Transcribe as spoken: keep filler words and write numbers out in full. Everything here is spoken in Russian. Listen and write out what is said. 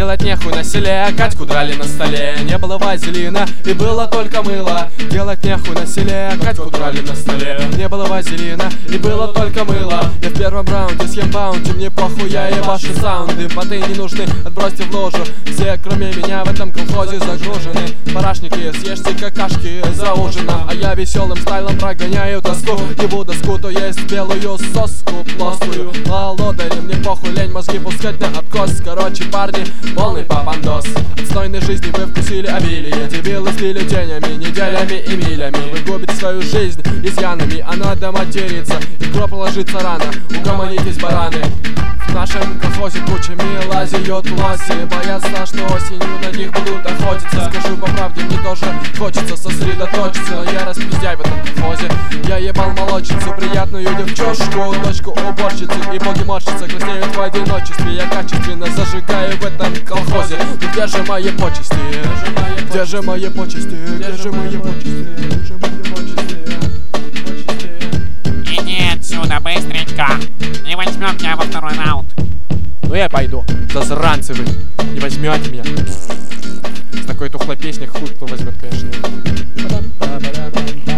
делать нехуй на селе. Катьку драли на столе, не было вазелина и было только мыло. Делать нехуй на селе, Катьку драли на столе, не было вазелина и было только мыло. Я в первом раунде съем баунти, мне похуй, я и ваши саунды. Боты не нужны, отбросьте в ложу. Все, кроме меня, в этом колхозе загружены. Парашники, съешьте какашки за ужином. А я веселым стайлом прогоняю тоску. Ебу доску, то есть белую соску плоскую. А лодыри, мне похуй, лень мозги пускать на откос. Короче, парни, полный папандос. Отстойной жизни вы вкусили обилие. Дебилы сбили тенями, неделями и милями. Вы губите свою жизнь изъянами, а надо материться и в гроб ложиться рано. Угомонитесь, бараны. В нашем колхозе кучами лазят лоси. Боятся, что осенью на них будут охотиться. Скажу по правде, мне тоже хочется сосредоточиться, но я распиздяй в этом колхозе. Я ебал молочницу, приятную девчушку, дочку уборщицы, и боги морщицы краснеют в одиночестве. Я качественно зажигаю в этом колхозе. Ну где же мои почести? Где же мои почести? Где же мои почести? Где же мои почести? Иди отсюда, быстренько. Не возьмем тебя во второй раунд. Ну я пойду, засранцы вы. Не возьмете меня. С такой тухлой песней хуй кто возьмет, конечно.